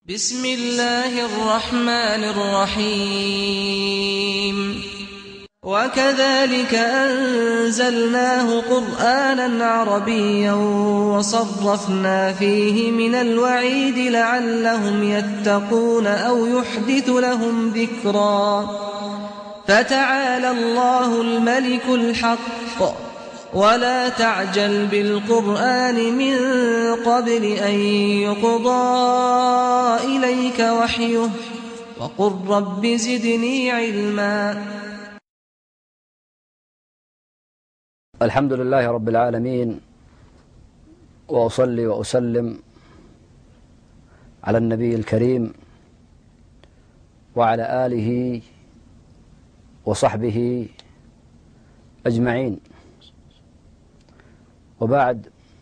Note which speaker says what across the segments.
Speaker 1: بسم الله الرحمن الرحيم وكذلك أنزلناه قرآنا عربيا وصرفنا فيه من الوعيد لعلهم يتقون أو يحدث لهم ذكرا فتعالى الله الملك الحق ولا تعجل بالقرآن من قبل أن يقضى إليك وحيه وقل رب زدني علما.
Speaker 2: الحمد لله رب العالمين، وأصلي وأسلم على النبي الكريم وعلى آله وصحبه أجمعين، وبعد،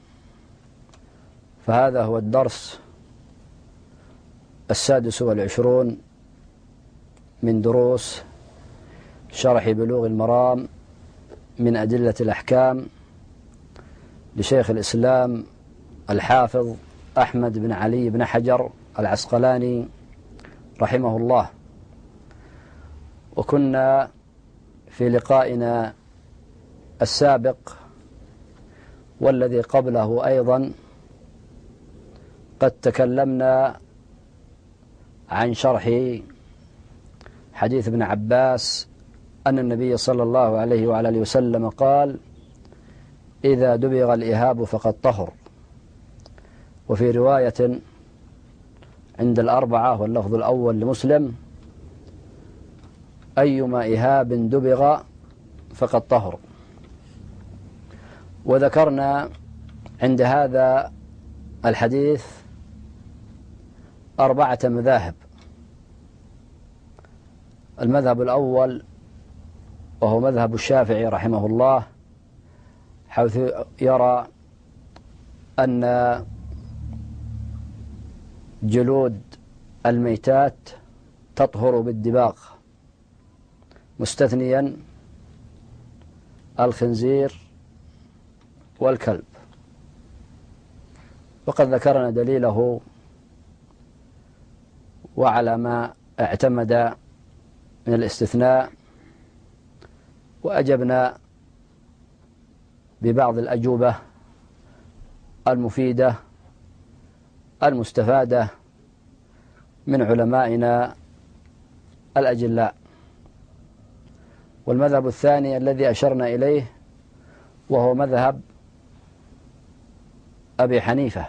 Speaker 2: فهذا هو الدرس 26 من دروس شرح بلوغ المرام من أدلة الأحكام لشيخ الإسلام الحافظ أحمد بن علي بن حجر العسقلاني رحمه الله. وكنا في لقائنا السابق والذي قبله أيضا قد تكلمنا عن شرح حديث ابن عباس أن النبي صلى الله عليه وعلى آله وسلم قال: إذا دبغ الإهاب فقد طهر. وفي رواية عند الأربعة واللفظ الأول لمسلم: أيما إهاب دبغ فقد طهر. وذكرنا عند هذا الحديث 4 مذاهب. المذهب الأول وهو مذهب الشافعي رحمه الله، حيث يرى أن جلود الميتات تطهر بالدباغ، مستثنيا الخنزير والكلب. وقد ذكرنا دليله وعلى ما اعتمد من الاستثناء، وأجبنا ببعض الأجوبة المفيدة المستفادة من علمائنا الأجلاء. والمذهب الثاني الذي أشرنا إليه وهو مذهب أبي حنيفة،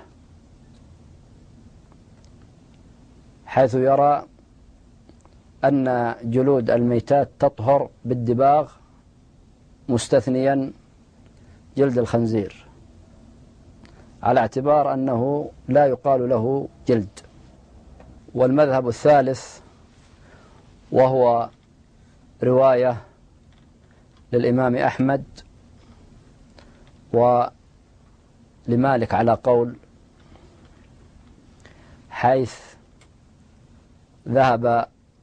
Speaker 2: حيث يرى أن جلود الميتات تطهر بالدباغ، مستثنيا جلد الخنزير، على اعتبار أنه لا يقال له جلد. والمذهب الثالث وهو رواية للإمام أحمد ولمالك على قول، حيث ذهب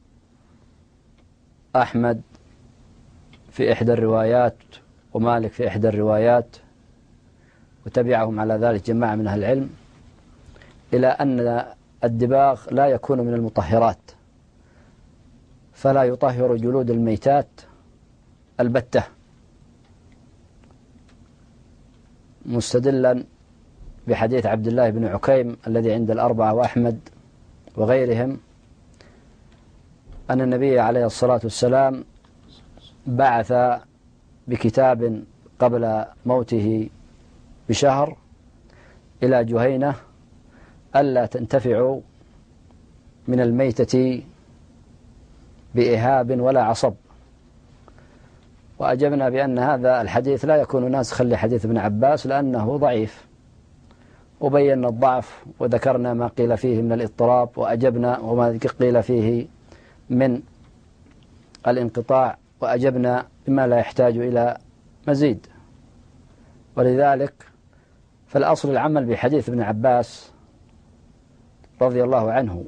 Speaker 2: أحمد في إحدى الروايات ومالك في إحدى الروايات، وتبعهم على ذلك جماعة من أهل العلم، إلى أن الدباغ لا يكون من المطهرات، فلا يطهر جلود الميتات البتة، مستدلا بحديث عبد الله بن عكيم الذي عند الأربعة وأحمد وغيرهم، أن النبي عليه الصلاة والسلام بعث بكتاب قبل موته بشهر إلى جهينة ألا تنتفعوا من الميتة بإهاب ولا عصب. وأجبنا بأن هذا الحديث لا يكون ناسخا لحديث ابن عباس لأنه ضعيف، وبينا الضعف وذكرنا ما قيل فيه من الاضطراب، وأجبنا وما قيل فيه من الانقطاع، وأجبنا بما لا يحتاج إلى مزيد. ولذلك فالأصل العمل بحديث ابن عباس رضي الله عنه.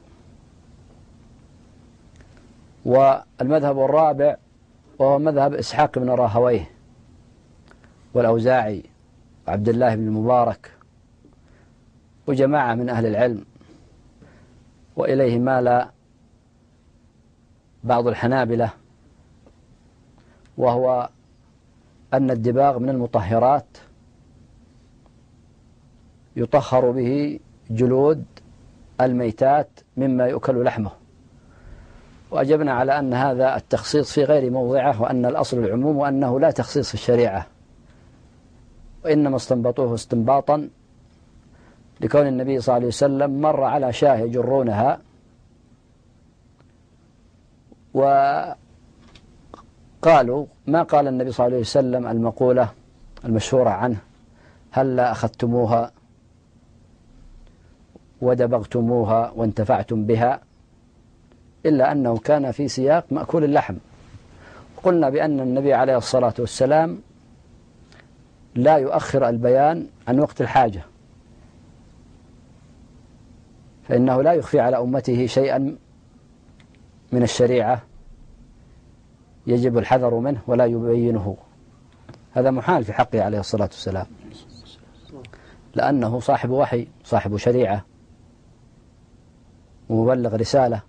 Speaker 2: والمذهب الرابع وهو مذهب إسحاق بن راهويه والأوزاعي وعبد الله بن المبارك وجماعة من أهل العلم، وإليه مال بعض الحنابلة، وهو أن الدباغ من المطهرات يطهر به جلود الميتات مما يؤكل لحمه. وأجبنا على أن هذا التخصيص في غير موضعه، وأن الأصل العموم، وأنه لا تخصيص في الشريعة، وإنما استنبطوه استنباطا لكون النبي صلى الله عليه وسلم مر على شاة يجرونها، وقالوا ما قال النبي صلى الله عليه وسلم المقولة المشهورة عنه: هلا أخذتموها ودبغتموها وانتفعتم بها، إلا أنه كان في سياق مأكول اللحم. قلنا بأن النبي عليه الصلاة والسلام لا يؤخر البيان عن وقت الحاجة، فإنه لا يخفي على أمته شيئا من الشريعة يجب الحذر منه ولا يبينه. هذا محال في حقه عليه الصلاة والسلام، لأنه صاحب وحي، صاحب شريعة، ومبلغ رسالة.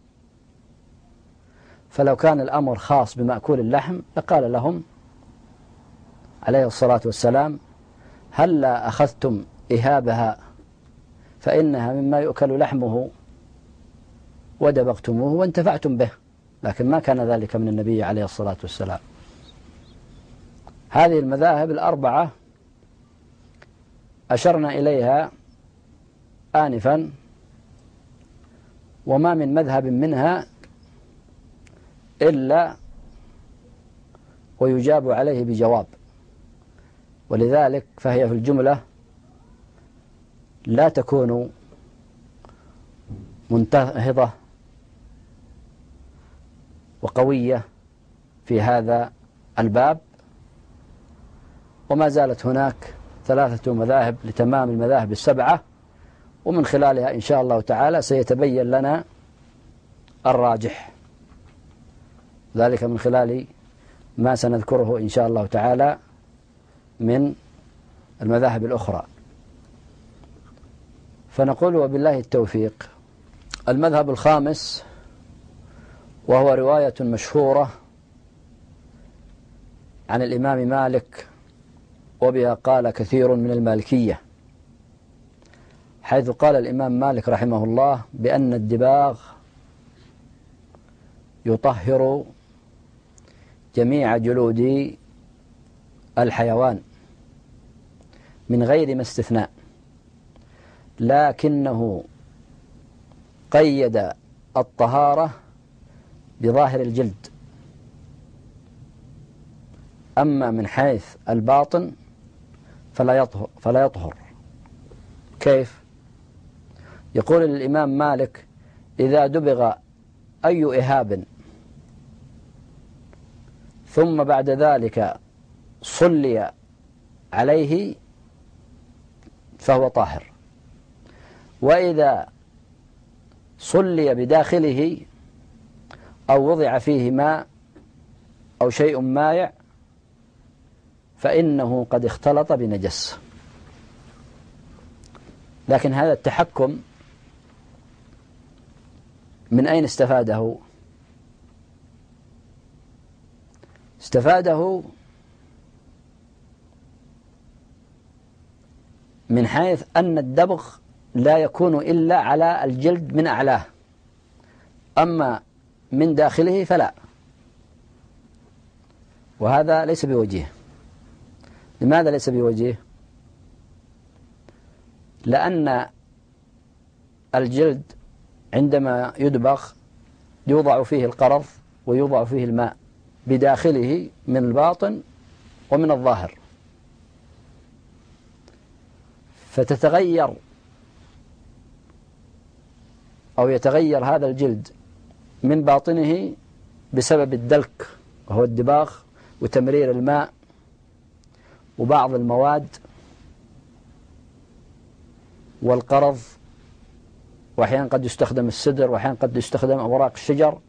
Speaker 2: فلو كان الأمر خاص بمأكول اللحم لقال لهم عليه الصلاة والسلام: هلا أخذتم إهابها فإنها مما يؤكل لحمه ودبغتموه وانتفعتم به. لكن ما كان ذلك من النبي عليه الصلاة والسلام. هذه المذاهب الأربعة أشرنا إليها آنفا، وما من مذهب منها إلا ويجاب عليه بجواب، ولذلك فهي في الجملة لا تكون منتهضة وقوية في هذا الباب. وما زالت هناك 3 مذاهب لتمام المذاهب ال7، ومن خلالها إن شاء الله تعالى سيتبين لنا الراجح، ذلك من خلال ما سنذكره إن شاء الله تعالى من المذاهب الأخرى. فنقول وبالله التوفيق. المذهب الخامس، وهو رواية مشهورة عن الإمام مالك، وبها قال كثير من المالكية، حيث قال الإمام مالك رحمه الله بأن الدباغ يطهر جميع جلود الحيوان من غير ما استثناء، لكنه قيد الطهارة بظاهر الجلد، أما من حيث الباطن فلا يطهر. كيف؟ يقول الإمام مالك: إذا دبغ أي إهاب ثم بعد ذلك صلي عليه فهو طاهر، وإذا صلي بداخله أو وضع فيه ماء أو شيء مائع فإنه قد اختلط بنجس. لكن هذا التحكم من أين استفاده؟ استفاده من حيث أن الدبغ لا يكون إلا على الجلد من أعلاه، أما من داخله فلا، وهذا ليس بوجيه. لماذا ليس بوجيه؟ لأن الجلد عندما يدبغ يوضع فيه القرض ويوضع فيه الماء بداخله من الباطن ومن الظاهر، فتتغير أو يتغير هذا الجلد من باطنه بسبب الدلك وهو الدباغ وتمرير الماء وبعض المواد والقرض، وأحيانا قد يستخدم السدر وأحيانا قد يستخدم أوراق الشجر.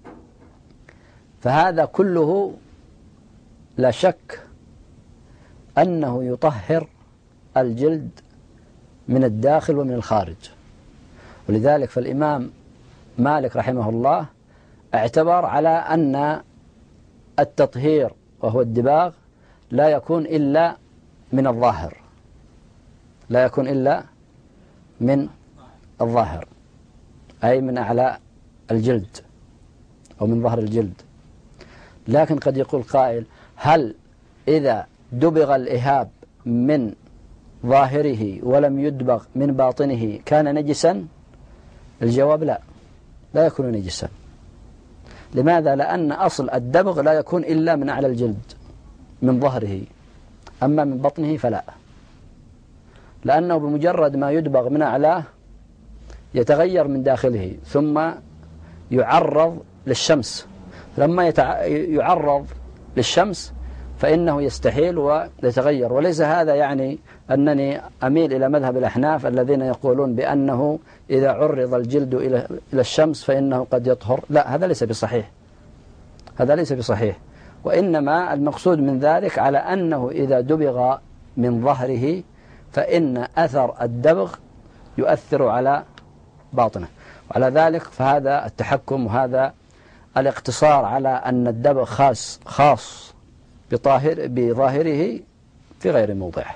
Speaker 2: فهذا كله لا شك أنه يطهر الجلد من الداخل ومن الخارج. ولذلك فالإمام مالك رحمه الله اعتبر على أن التطهير وهو الدباغ لا يكون إلا من الظاهر، لا يكون إلا من الظاهر، أي من أعلى الجلد أو من ظهر الجلد. لكن قد يقول قائل: هل إذا دبغ الإهاب من ظاهره ولم يدبغ من باطنه كان نجسا؟ الجواب: لا، لا يكون نجسا. لماذا؟ لأن أصل الدبغ لا يكون إلا من أعلى الجلد من ظهره، أما من بطنه فلا، لأنه بمجرد ما يدبغ من أعلاه يتغير من داخله ثم يعرض للشمس. لما يعرض للشمس فإنه يستحيل ويتغير. وليس هذا يعني أنني أميل إلى مذهب الأحناف الذين يقولون بأنه إذا عرض الجلد إلى الشمس فإنه قد يطهر. لا، هذا ليس بصحيح، هذا ليس بصحيح. وإنما المقصود من ذلك على أنه إذا دبغ من ظهره فإن أثر الدبغ يؤثر على باطنه. وعلى ذلك فهذا التحكم وهذا الاقتصار على أن الدبغ خاص بظاهره في غير موضعه.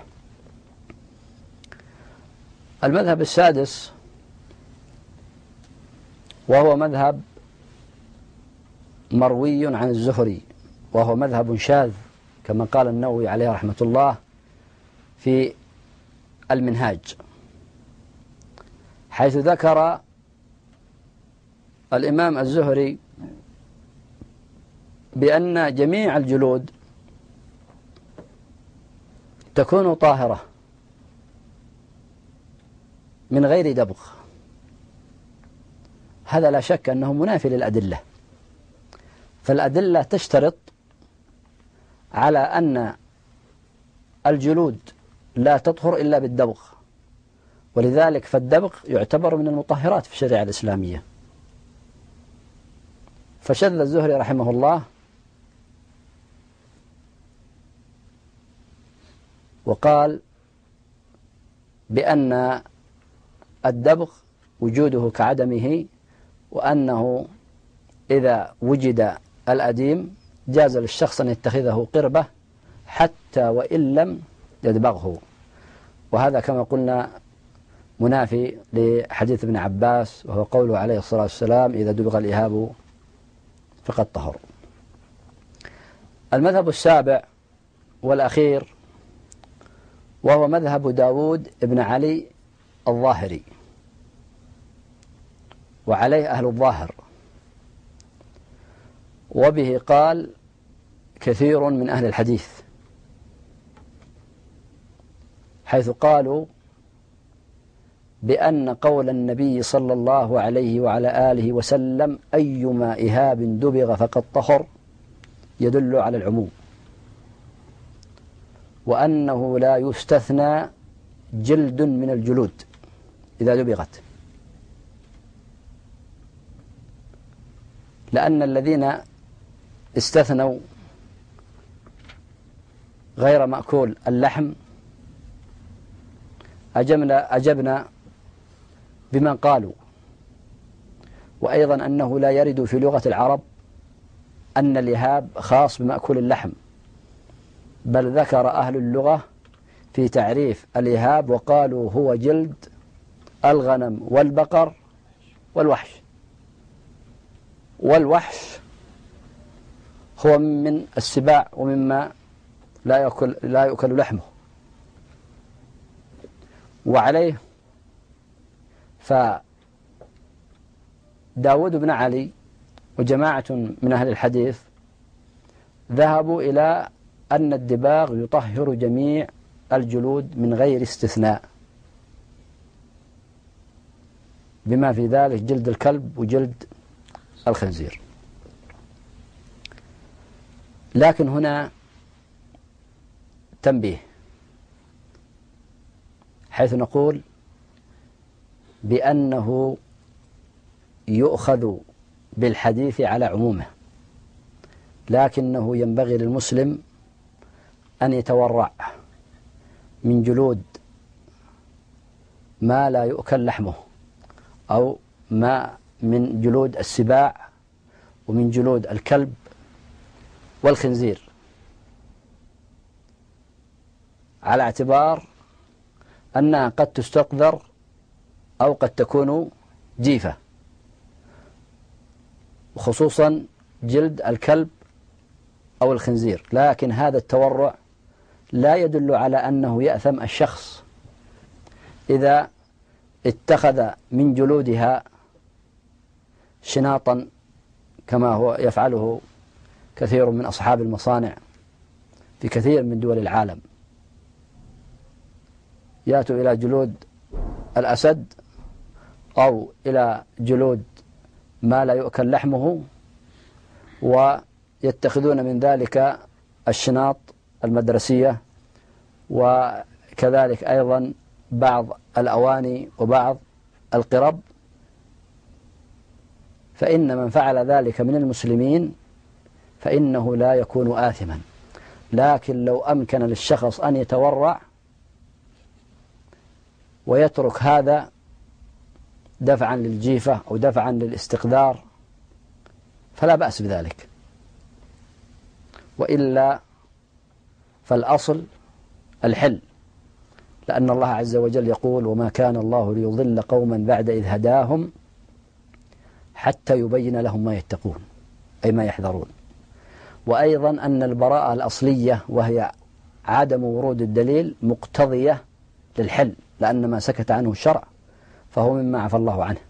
Speaker 2: المذهب السادس وهو مذهب مروي عن الزهري، وهو مذهب شاذ كما قال النووي عليه رحمة الله في المنهاج، حيث ذكر الإمام الزهري بأن جميع الجلود تكون طاهرة من غير دبغ. هذا لا شك أنه منافي للأدلة، فالأدلة تشترط على أن الجلود لا تطهر إلا بالدبغ، ولذلك فالدبغ يعتبر من المطهرات في الشريعة الإسلامية. فشذ الزهري رحمه الله وقال بأن الدبغ وجوده كعدمه، وأنه إذا وجد الأديم جاز للشخص أن يتخذه قربة حتى وإن لم يدبغه. وهذا كما قلنا منافي لحديث ابن عباس، وهو قوله عليه الصلاة والسلام: إذا دبغ الإهاب فقد طهر. المذهب السابع والأخير وهو مذهب داود ابن علي الظاهري، وعليه أهل الظاهر، وبه قال كثير من أهل الحديث، حيث قالوا بأن قول النبي صلى الله عليه وعلى آله وسلم: أيما إهاب دبغ فقد طهر، يدل على العموم، وأنه لا يستثنى جلد من الجلود إذا دبغت، لأن الذين استثنوا غير مأكول اللحم أجبنا بمن قالوا، وأيضا أنه لا يرد في لغة العرب أن الإهاب خاص بمأكول اللحم، بل ذكر أهل اللغة في تعريف الإهاب وقالوا: هو جلد الغنم والبقر والوحش. والوحش هو من السباع ومما لا يؤكل لحمه. وعليه فداود بن علي وجماعة من أهل الحديث ذهبوا إلى أن الدباغ يطهر جميع الجلود من غير استثناء، بما في ذلك جلد الكلب وجلد الخنزير. لكن هنا تنبيه، حيث نقول بأنه يؤخذ بالحديث على عمومه، لكنه ينبغي للمسلم أن يتورع من جلود ما لا يؤكل لحمه، أو ما من جلود السباع ومن جلود الكلب والخنزير، على اعتبار أنها قد تستقذر أو قد تكون جيفة، وخصوصا جلد الكلب أو الخنزير. لكن هذا التورع لا يدل على أنه يأثم الشخص إذا اتخذ من جلودها شناطا كما هو يفعله كثير من أصحاب المصانع في كثير من دول العالم، يأتوا إلى جلود الأسد أو إلى جلود ما لا يؤكل لحمه ويتخذون من ذلك الشناط المدرسية، وكذلك أيضا بعض الأواني وبعض القرب. فإن من فعل ذلك من المسلمين فإنه لا يكون آثما. لكن لو أمكن للشخص أن يتورع ويترك هذا دفعا للجيفة أو دفعا للاستقذار فلا بأس بذلك، وإلا فالأصل الحل، لأن الله عز وجل يقول: وما كان الله ليضل قوما بعد إذ هداهم حتى يبين لهم ما يتقون، أي ما يحذرون. وأيضا أن البراءة الأصلية وهي عدم ورود الدليل مقتضية للحل، لأن ما سكت عنه الشرع فهو مما عفى الله عنه.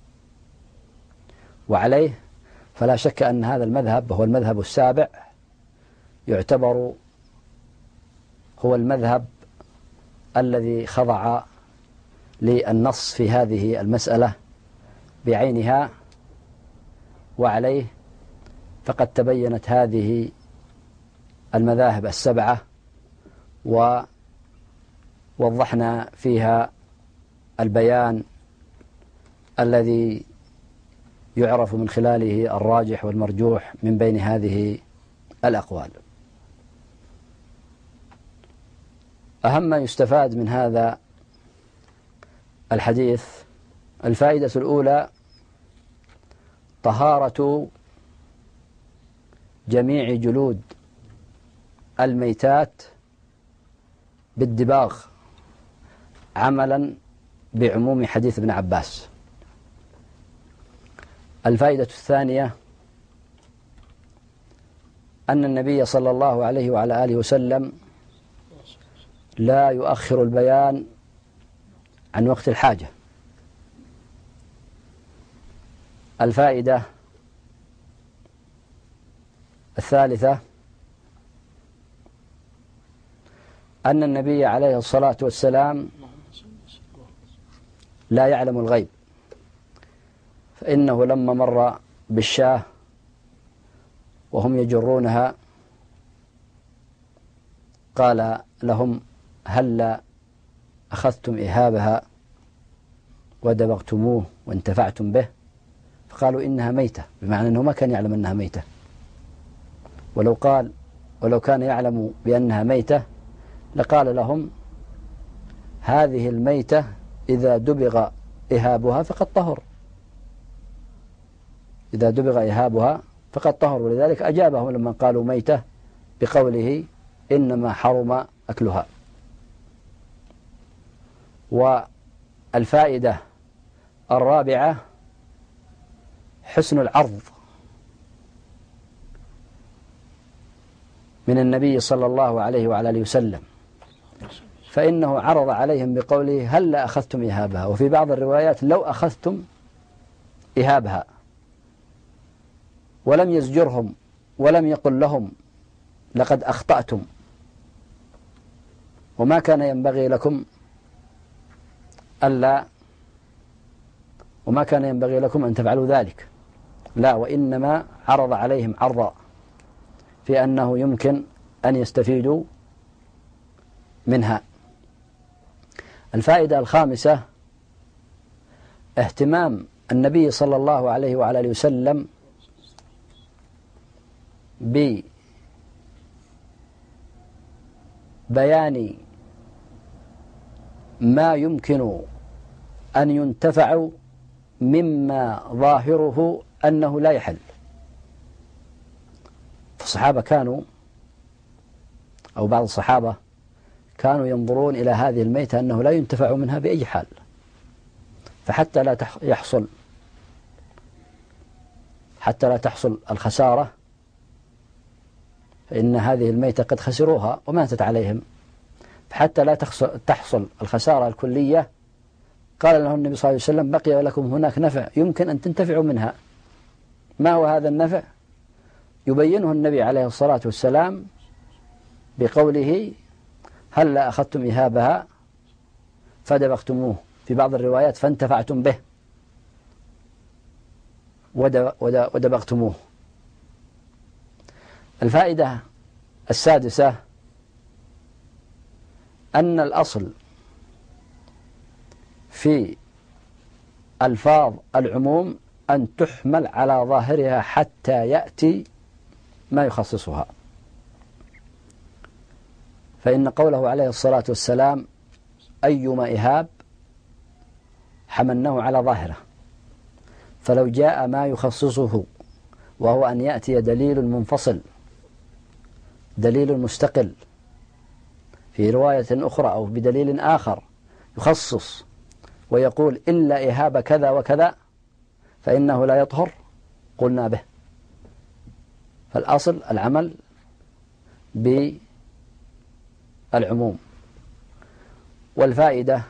Speaker 2: وعليه فلا شك أن هذا المذهب وهو المذهب السابع يعتبر هو المذهب الذي خضع للنص في هذه المسألة بعينها، وعليه فقد تبينت هذه المذاهب السبعة ووضحنا فيها البيان الذي يعرف من خلاله الراجح والمرجوح من بين هذه الأقوال. أهم ما يستفاد من هذا الحديث: الفائدة الأولى طهارة جميع جلود الميتات بالدباغ، عملا بعموم حديث ابن عباس. الفائدة الثانية أن النبي صلى الله عليه وعلى آله وسلم لا يؤخر البيان عن وقت الحاجة. الفائدة الثالثة أن النبي عليه الصلاة والسلام لا يعلم الغيب، فإنه لما مر بالشاة وهم يجرونها قال لهم: هل أخذتم إهابها ودبغتموه وانتفعتم به؟ فقالوا: إنها ميتة، بمعنى أنه ما كان يعلم أنها ميتة. ولو كان يعلم بأنها ميتة لقال لهم: هذه الميتة إذا دبغ إهابها فقد طهر، إذا دبغ إهابها فقد طهر. ولذلك أجابهم لما قالوا ميتة بقوله: إنما حرم أكلها. والفائدة الرابعة حسن العرض من النبي صلى الله عليه وعلى آله وسلم، فإنه عرض عليهم بقوله: هل أخذتم إهابها؟ وفي بعض الروايات: لو أخذتم إهابها. ولم يزجرهم ولم يقل لهم: لقد أخطأتم وما كان ينبغي لكم أن تفعلوا ذلك. لا، وإنما عرض عليهم عرضا في أنه يمكن أن يستفيدوا منها. الفائدة الخامسة اهتمام النبي صلى الله عليه وعلى آله وسلم ببيان ما يمكن أن ينتفع مما ظاهره أنه لا يحل. فالصحابة كانوا أو بعض الصحابة كانوا ينظرون إلى هذه الميتة أنه لا ينتفع منها بأي حال، فحتى لا تحصل الخسارة، فإن هذه الميتة قد خسروها وماتت عليهم، فحتى لا تحصل الخسارة الكلية قال له النبي صلى الله عليه وسلم: بقي لكم هناك نفع يمكن أن تنتفعوا منها. ما هو هذا النفع؟ يبينه النبي عليه الصلاة والسلام بقوله: هلا أخذتم إهابها فدبغتموه، في بعض الروايات فانتفعتم به ودبغتموه. الفائدة السادسة أن الأصل في ألفاظ العموم أن تحمل على ظاهرها حتى يأتي ما يخصصها، فإن قوله عليه الصلاة والسلام: أيما إهاب، حملناه على ظاهره، فلو جاء ما يخصصه وهو أن يأتي دليل منفصل، دليل مستقل في رواية أخرى أو بدليل آخر يخصص ويقول إلا إهاب كذا وكذا فإنه لا يطهر، قلنا به. فالأصل العمل بالعموم. والفائدة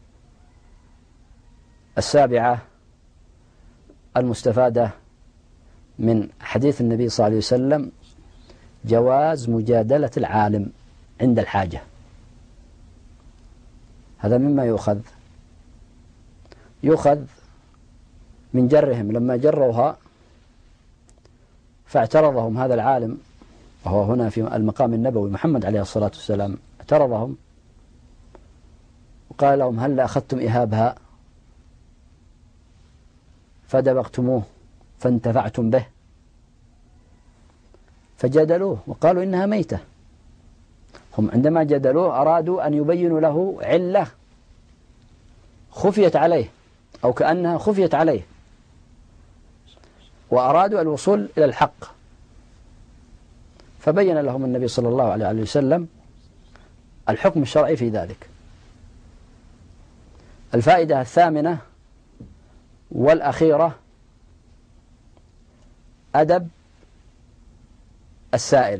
Speaker 2: السابعة المستفادة من حديث النبي صلى الله عليه وسلم جواز مجادلة العالم عند الحاجة. هذا مما يؤخذ من جرهم، لما جروها فاعترضهم هذا العالم، وهو هنا في المقام النبوي محمد عليه الصلاة والسلام، اعترضهم وقال لهم: هل أخذتم إهابها فدبغتموه فانتفعتم به؟ فجادلوه وقالوا إنها ميتة. هم عندما جادلوه أرادوا أن يبينوا له علة خفيت عليه أو كأنها خفيت عليه، وأرادوا الوصول إلى الحق، فبين لهم النبي صلى الله عليه وسلم الحكم الشرعي في ذلك. الفائدة الثامنة والأخيرة أدب السائل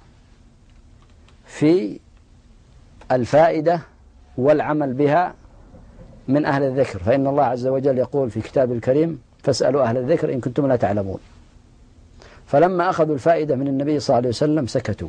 Speaker 2: في الفائدة والعمل بها من أهل الذكر، فإن الله عز وجل يقول في كتاب الكريم: فاسألوا أهل الذكر إن كنتم لا تعلمون. فلما أخذوا الفائدة من النبي صلى الله عليه وسلم سكتوا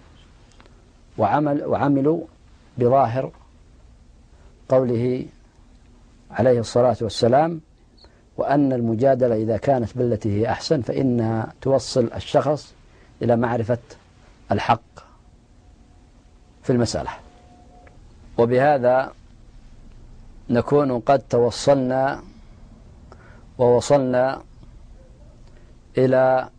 Speaker 2: وعملوا بظاهر قوله عليه الصلاة والسلام: وأن المجادلة إذا كانت بالتي هي أحسن فإنها توصل الشخص إلى معرفة الحق في المسألة. وبهذا نكون قد ووصلنا إلى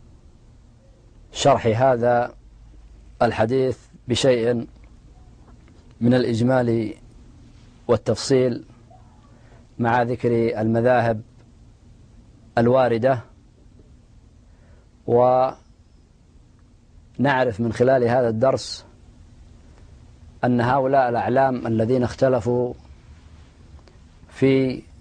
Speaker 2: شرح هذا الحديث بشيء من الإجمال والتفصيل مع ذكر المذاهب الواردة، ونعرف من خلال هذا الدرس أن هؤلاء الأعلام الذين اختلفوا في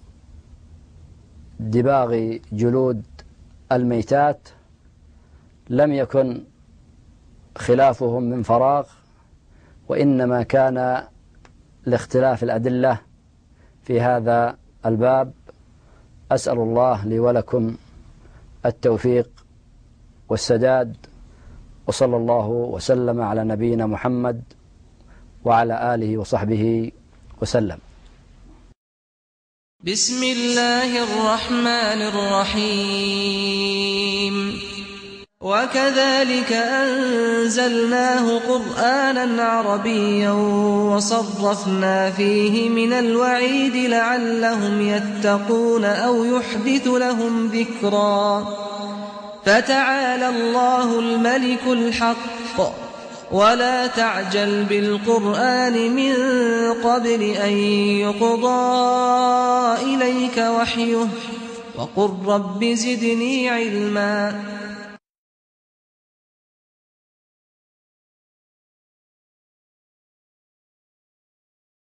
Speaker 2: دباغ جلود الميتات لم يكن خلافهم من فراغ، وإنما كان لاختلاف الأدلة في هذا الباب. أسأل الله لي ولكم التوفيق والسداد، وصلى الله وسلم على نبينا محمد وعلى آله وصحبه وسلم.
Speaker 1: بسم الله الرحمن الرحيم. وكذلك أنزلناه قرآنا عربيا وصرفنا فيه من الوعيد لعلهم يتقون أو يحدث لهم ذكرا. فتعالى الله الملك الحق، ولا تعجل بالقرآن من قبل أن يقضى إليك وحيه وقل رب زدني علما